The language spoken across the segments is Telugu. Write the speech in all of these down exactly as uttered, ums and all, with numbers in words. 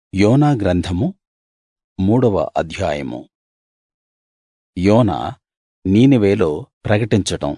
యోనా గ్రంథము మూడవ అధ్యాయము. యోనా నీనెవెలో ప్రకటించటం.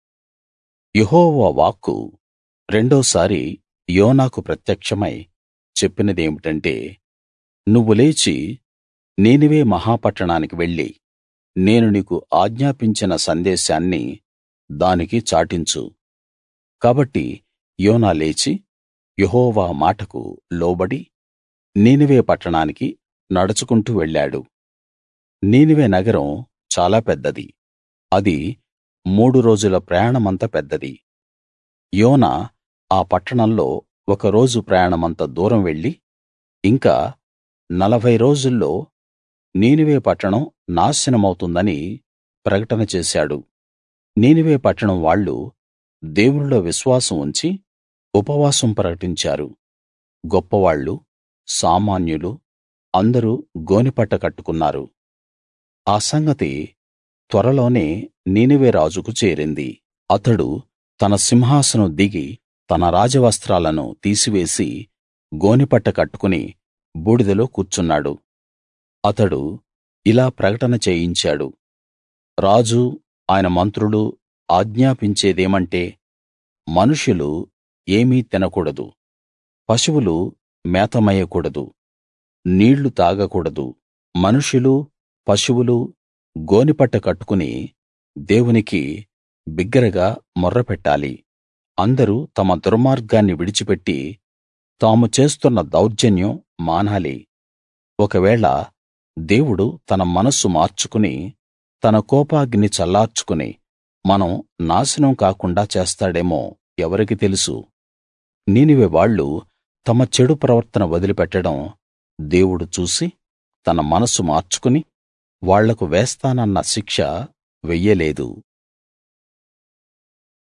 యెహోవా వాక్కు రెండోసారి యోనాకు ప్రత్యక్షమై చెప్పినదేమిటంటే, నువ్వు లేచి నీనెవె మహాపట్టణానికి వెళ్లి నేను నీకు ఆజ్ఞాపించిన సందేశాన్ని దానికి చాటించు. కాబట్టి యోనా లేచి యెహోవా మాటకు లోబడి నీనెవె పట్టణానికి నడుచుకుంటూ వెళ్ళాడు. నీనెవె నగరం చాలా పెద్దది, అది మూడు రోజుల ప్రయాణమంత పెద్దది. యోనా ఆ పట్టణంలో ఒక రోజు ప్రయాణమంత దూరం వెళ్లి, ఇంకా నలభై రోజుల్లో నీనెవె పట్టణం నాశనమవుతుందని ప్రకటన చేశాడు. నీనెవె పట్టణం వాళ్ళు దేవునిలో విశ్వాసం ఉంచి ఉపవాసం ప్రకటించారు. గొప్పవాళ్ళు, సామాన్యులు అందరూ గోనెపట్ట కట్టుకున్నారు. ఆ సంగతి త్వరలోనే నీనెవె రాజుకు చేరింది. అతడు తన సింహాసనం దిగి తన రాజవస్త్రాలను తీసివేసి గోనెపట్ట కట్టుకుని బూడిదెలో కూర్చున్నాడు. అతడు ఇలా ప్రకటన చేయించాడు, రాజు ఆయన మంత్రులు ఆజ్ఞాపించేదేమంటే, మనుష్యులు ఏమీ తినకూడదు, పశువులు మేత మేయకూడదు, నీళ్లు తాగకూడదు. మనుష్యులు, పశువులు గోనెపట్ట కట్టుకుని దేవునికి బిగ్గరగా మొర్రపెట్టాలి. అందరూ తమ దుర్మార్గాన్ని విడిచిపెట్టి తాము చేస్తున్న దౌర్జన్యం మానాలి. ఒకవేళ దేవుడు తన మనస్సు మార్చుకుని తన కోపాగ్ని చల్లార్చుకుని మనం నాశనం కాకుండా చేస్తాడేమో ఎవరికి తెలుసు. నీనెవె వాళ్ళు తమ చెడు ప్రవర్తన వదిలిపెట్టడం దేవుడు చూసి తన మనస్సు మార్చుకుని వాళ్లకు వేస్తానన్న శిక్ష వెయ్యలేదు.